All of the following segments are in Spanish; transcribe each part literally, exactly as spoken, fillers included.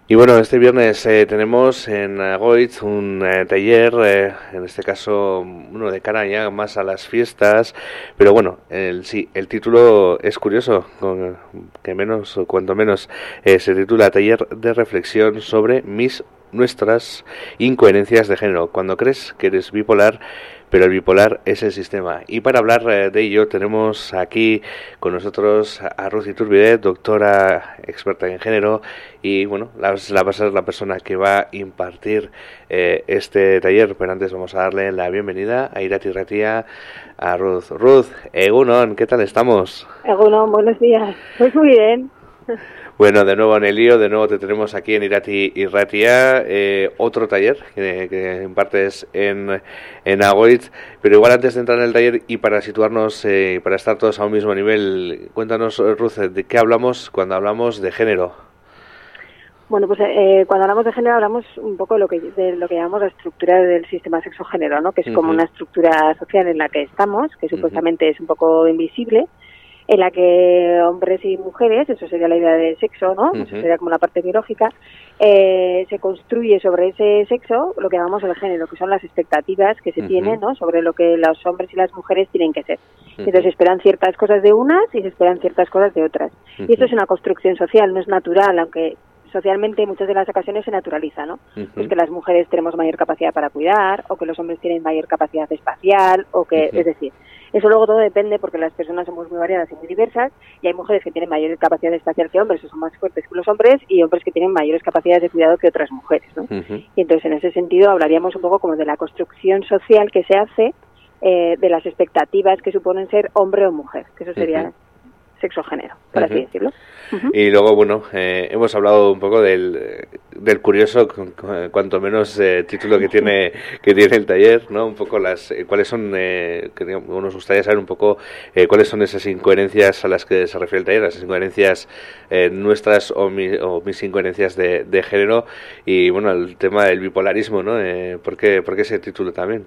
Y bueno, este viernes eh, tenemos en Agoitz un eh, taller, eh, en este caso uno de cara ya más a las fiestas, pero bueno, el, sí, el título es curioso, con, que menos o cuanto menos eh, se titula Taller de reflexión sobre mis nuestras incoherencias de género. Cuando crees que eres bipolar, pero el bipolar es el sistema. Y para hablar eh, de ello tenemos aquí con nosotros a Ruth Iturbide, doctora experta en género, y bueno, la, la va a ser la persona que va a impartir eh, este taller, pero antes vamos a darle la bienvenida a Irati Ratia, a Ruth. Ruth, Egunon, ¿qué tal estamos? Egunon, buenos días. Pues muy bien. Bueno, de nuevo en el lío, de nuevo te tenemos aquí en Irati y Ratia, eh, otro taller que, que impartes en, en Agoitz, pero igual antes de entrar en el taller y para situarnos, eh, para estar todos a un mismo nivel, cuéntanos, Ruth, ¿de qué hablamos cuando hablamos de género? Bueno, pues eh, cuando hablamos de género hablamos un poco de lo que de lo que llamamos la estructura del sistema sexo-género, ¿no? Que es como uh-huh. una estructura social en la que estamos, que supuestamente uh-huh. es un poco invisible, en la que hombres y mujeres, eso sería la idea del sexo, ¿no? Uh-huh. Eso sería como la parte biológica, eh, se construye sobre ese sexo lo que llamamos el género, que son las expectativas que se uh-huh. tienen, ¿no? Sobre lo que los hombres y las mujeres tienen que ser. Uh-huh. Entonces se esperan ciertas cosas de unas y se esperan ciertas cosas de otras. Uh-huh. Y esto es una construcción social, no es natural, aunque socialmente en muchas de las ocasiones se naturaliza, ¿no? Uh-huh. Pues que las mujeres tenemos mayor capacidad para cuidar, o que los hombres tienen mayor capacidad espacial, o que, uh-huh. es decir, eso luego todo depende porque las personas somos muy variadas y muy diversas, y hay mujeres que tienen mayor capacidad espacial que hombres, o son más fuertes que los hombres, y hombres que tienen mayores capacidades de cuidado que otras mujeres, ¿no? Uh-huh. Y entonces en ese sentido hablaríamos un poco como de la construcción social que se hace, eh, de las expectativas que suponen ser hombre o mujer, que eso sería... Uh-huh. sexo-género, por uh-huh. así decirlo. Uh-huh. Y luego, bueno, eh, hemos hablado un poco del, del curioso, cuanto menos eh, título que tiene que tiene el taller, ¿no? Un poco las eh, cuáles son, eh, que nos gustaría saber un poco eh, cuáles son esas incoherencias a las que se refiere el taller, las incoherencias eh, nuestras o, mi, o mis incoherencias de, de género, y bueno, el tema del bipolarismo, ¿no? Eh, ¿por qué, por qué ese título también?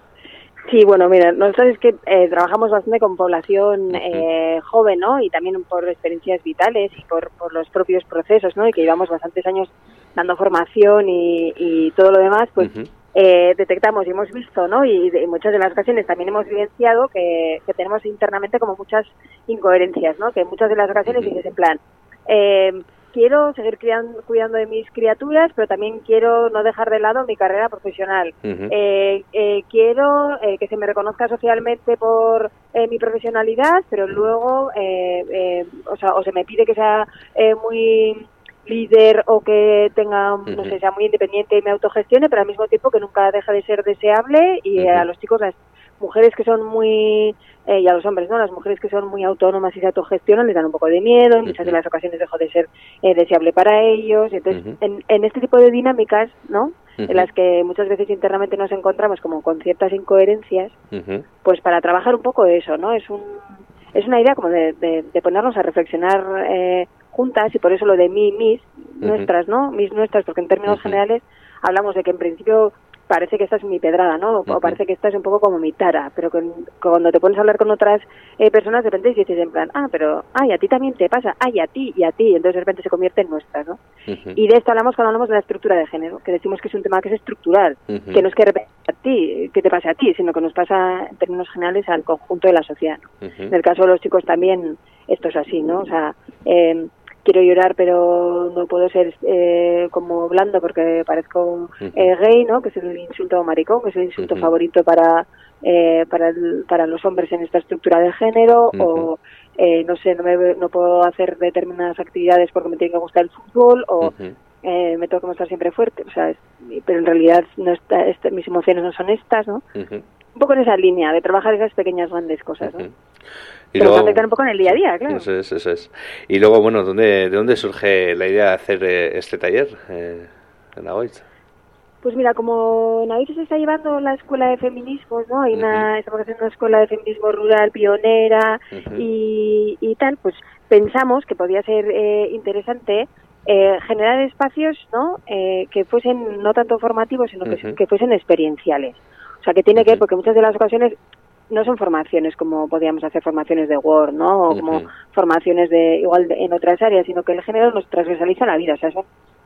Sí, bueno, mira, nosotros es que eh, trabajamos bastante con población eh, joven, ¿no? Y también por experiencias vitales y por, por los propios procesos, ¿no? Y que llevamos bastantes años dando formación y, y todo lo demás, pues uh-huh. eh, detectamos y hemos visto, ¿no? Y en muchas de las ocasiones también hemos evidenciado que, que tenemos internamente como muchas incoherencias, ¿no? Que en muchas de las ocasiones uh-huh. dices en plan... Eh, quiero seguir criando, cuidando de mis criaturas, pero también quiero no dejar de lado mi carrera profesional. Uh-huh. Eh, eh, quiero eh, que se me reconozca socialmente por eh, mi profesionalidad, pero luego, eh, eh, o sea, o se me pide que sea eh, muy líder o que tenga, uh-huh. no sé, sea muy independiente y me autogestione, pero al mismo tiempo que nunca deja de ser deseable. Y uh-huh. a los chicos, las mujeres que son muy... Eh, y a los hombres, ¿no? Las mujeres que son muy autónomas y se autogestionan les dan un poco de miedo, en muchas uh-huh. de las ocasiones dejó de ser eh, deseable para ellos. Entonces, uh-huh. en, en este tipo de dinámicas, ¿no? Uh-huh. En las que muchas veces internamente nos encontramos como con ciertas incoherencias, uh-huh. pues para trabajar un poco eso, ¿no? Es un es una idea como de, de, de ponernos a reflexionar eh, juntas, y por eso lo de mí, mis, uh-huh. nuestras, ¿no? Mis, nuestras, porque en términos uh-huh. generales hablamos de que en principio parece que esta es mi pedrada, ¿no? Uh-huh. O parece que esta es un poco como mi tara, pero que, cuando te pones a hablar con otras eh, personas, de repente dices en plan, ah, pero, ay, a ti también te pasa, ay, a ti y a ti, entonces de repente se convierte en nuestra, ¿no? Uh-huh. Y de esto hablamos cuando hablamos de la estructura de género, que decimos que es un tema que es estructural, uh-huh. que no es que a ti, que te pase a ti, sino que nos pasa en términos generales al conjunto de la sociedad, ¿no? Uh-huh. En el caso de los chicos también esto es así, ¿no? O sea, eh, quiero llorar pero no puedo ser eh, como blando porque parezco eh, gay, ¿no? Que es el insulto maricón, que es el insulto uh-huh. favorito para eh, para el, para los hombres en esta estructura de género, uh-huh. o eh, no sé, no, me, no puedo hacer determinadas actividades porque me tiene que gustar el fútbol, o uh-huh. eh, me tengo que mostrar siempre fuerte, o sea, es, pero en realidad no está, este, mis emociones no son estas, ¿no? Uh-huh. Un poco en esa línea de trabajar esas pequeñas grandes cosas, ¿no? Uh-huh. Y pero luego, afectan un poco en el día a día, claro. Eso es, eso es. Y luego, bueno, ¿dónde, ¿de dónde surge la idea de hacer eh, este taller eh, en Agoitz? Pues mira, como en Agoitz se está llevando la escuela de feminismos, ¿no? Hay una, uh-huh. estamos haciendo una escuela de feminismo rural pionera uh-huh. y, y tal, pues pensamos que podía ser eh, interesante eh, generar espacios, ¿no? Eh, que fuesen no tanto formativos, sino uh-huh. que, que fuesen experienciales. O sea, que tiene uh-huh. que ver, porque muchas de las ocasiones no son formaciones como podíamos hacer formaciones de Word, ¿no? O como uh-huh. formaciones de igual de, en otras áreas, sino que el género nos transversaliza la vida, o sea, son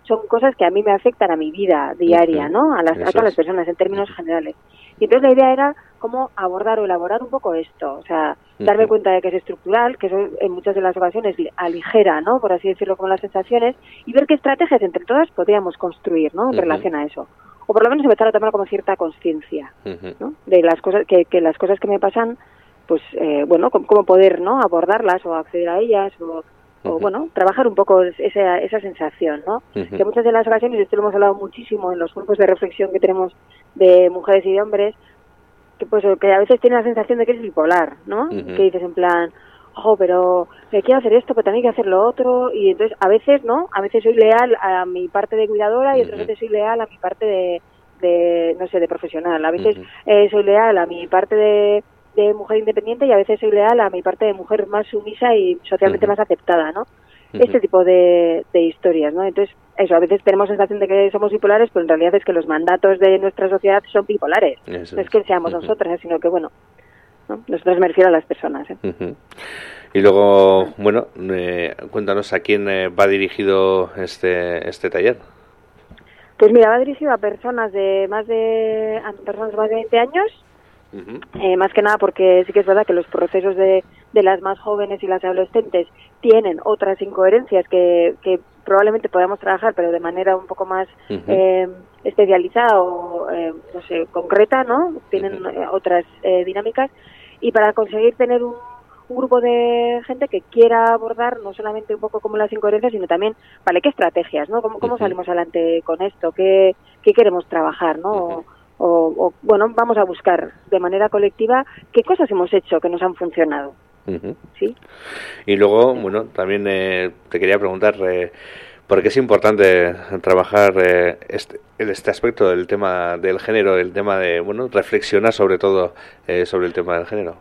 son cosas que a mí me afectan a mi vida diaria, ¿no? A, las, a todas las personas en términos generales. Y entonces la idea era cómo abordar o elaborar un poco esto, o sea, darme cuenta de que es estructural, que eso en muchas de las ocasiones aligera, ¿no? Por así decirlo, como las sensaciones, y ver qué estrategias entre todas podríamos construir, ¿no? En relación a eso. O por lo menos empezar a tomar como cierta conciencia, ¿no? De las cosas, que, que las cosas que me pasan, pues, eh, bueno, cómo, cómo poder, ¿no? Abordarlas o acceder a ellas o... o bueno, trabajar un poco esa, esa sensación, ¿no? Uh-huh. Que muchas de las ocasiones, esto lo hemos hablado muchísimo en los grupos de reflexión que tenemos de mujeres y de hombres, que pues que a veces tienen la sensación de que es bipolar, ¿no? Uh-huh. Que dices en plan, ojo, pero me quiero hacer esto, pero también quiero hacer lo otro, y entonces a veces, ¿no? A veces soy leal a mi parte de cuidadora y otras uh-huh. veces soy leal a mi parte de, de, no sé, de profesional. A veces uh-huh. eh, soy leal a mi parte de de mujer independiente y a veces soy leal a mi parte de mujer más sumisa y socialmente uh-huh. más aceptada, ¿no? Uh-huh. Este tipo de, de historias, ¿no? Entonces, eso, a veces tenemos sensación de que somos bipolares, pero en realidad es que los mandatos de nuestra sociedad son bipolares. Eso no es que seamos uh-huh. nosotras, sino que, bueno, ¿no? Nosotras me refiero a las personas, ¿eh? Uh-huh. Y luego, bueno, eh, cuéntanos a quién eh, va dirigido este este taller. Pues mira, va dirigido a personas de más de a personas de más de veinte años. Uh-huh. Eh, más que nada porque sí que es verdad que los procesos de, de las más jóvenes y las adolescentes tienen otras incoherencias que, que probablemente podamos trabajar, pero de manera un poco más uh-huh. eh, especializada o, eh, no sé, concreta, ¿no? Tienen uh-huh. otras eh, dinámicas. Y para conseguir tener un, un grupo de gente que quiera abordar no solamente un poco como las incoherencias, sino también, vale, qué estrategias, ¿no? ¿Cómo, cómo uh-huh. salimos adelante con esto? ¿Qué, qué queremos trabajar, no? Uh-huh. O, o, bueno, vamos a buscar de manera colectiva qué cosas hemos hecho que nos han funcionado. Uh-huh. ¿Sí? Y luego, bueno, también eh, te quería preguntar, eh, ¿por qué es importante trabajar eh, este, este aspecto del tema del género, el tema de, bueno, reflexionar sobre todo eh, sobre el tema del género?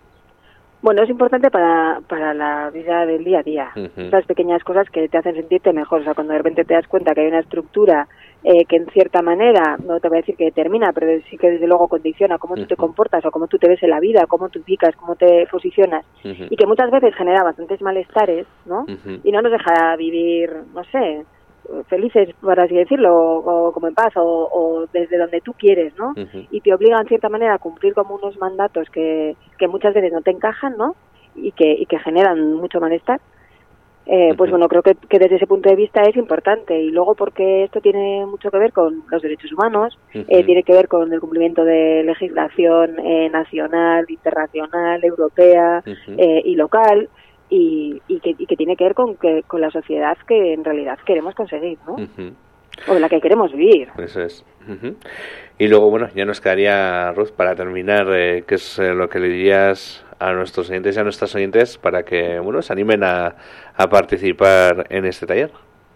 Bueno, es importante para, para la vida del día a día. Uh-huh. Esas pequeñas cosas que te hacen sentirte mejor. O sea, cuando de repente te das cuenta que hay una estructura eh, que en cierta manera, no te voy a decir que determina, pero sí que desde luego condiciona cómo uh-huh. tú te comportas o cómo tú te ves en la vida, cómo tú ubicas, cómo te posicionas. Uh-huh. Y que muchas veces genera bastantes malestares, ¿no? Uh-huh. Y no nos deja vivir, no sé, felices, por así decirlo, o, o como en paz, o, o desde donde tú quieres, ¿no? Uh-huh. Y te obliga en cierta manera a cumplir como unos mandatos que, que muchas veces no te encajan, ¿no? Y que, y que generan mucho malestar. Eh, uh-huh. Pues bueno, creo que, que desde ese punto de vista es importante. Y luego porque esto tiene mucho que ver con los derechos humanos, uh-huh. eh, tiene que ver con el cumplimiento de legislación eh, nacional, internacional, europea uh-huh. eh, y local. Y, y, que, y que tiene que ver con que con la sociedad que en realidad queremos conseguir, ¿no? Uh-huh. O de la que queremos vivir. Eso es. Uh-huh. Y luego, bueno, ya nos quedaría, Ruth, para terminar, eh, ¿qué es eh, lo que le dirías a nuestros oyentes y a nuestras oyentes para que, bueno, se animen a, a participar en este taller?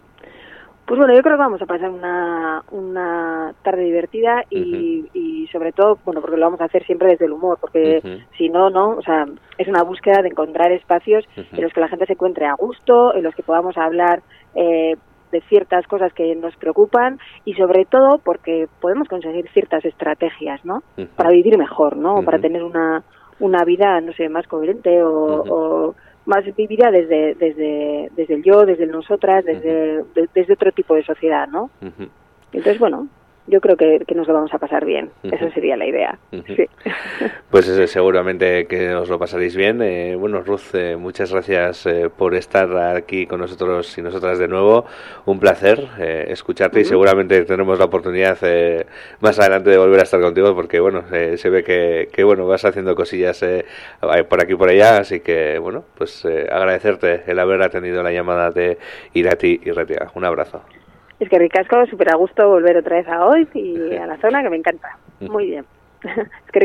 Pues bueno, yo creo que vamos a pasar una, una tarde divertida y, uh-huh. y sobre todo, bueno, porque lo vamos a hacer siempre desde el humor, porque uh-huh. si no, no, o sea, es una búsqueda de encontrar espacios uh-huh. en los que la gente se encuentre a gusto, en los que podamos hablar eh, de ciertas cosas que nos preocupan y sobre todo porque podemos conseguir ciertas estrategias, ¿no? Uh-huh. Para vivir mejor, ¿no? Uh-huh. Para tener una, una vida, no sé, más coherente o... Uh-huh. o más vivida desde desde desde el yo, desde el nosotras, desde uh-huh. de, desde otro tipo de sociedad, ¿no? Uh-huh. Entonces, bueno, yo creo que, que nos lo vamos a pasar bien. Uh-huh. Esa sería la idea. Uh-huh. Sí. Pues eh, seguramente que os lo pasaréis bien. Eh, bueno, Ruth, eh, muchas gracias eh, por estar aquí con nosotros y nosotras de nuevo. Un placer eh, escucharte uh-huh. y seguramente tendremos la oportunidad eh, más adelante de volver a estar contigo porque, bueno, eh, se ve que, que, bueno, vas haciendo cosillas eh, por aquí y por allá. Así que, bueno, pues eh, agradecerte el haber atendido la llamada de Irati y Ratia. Un abrazo. Es que ricasco, súper a gusto volver otra vez a hoy y a la zona, que me encanta. Muy bien. Es que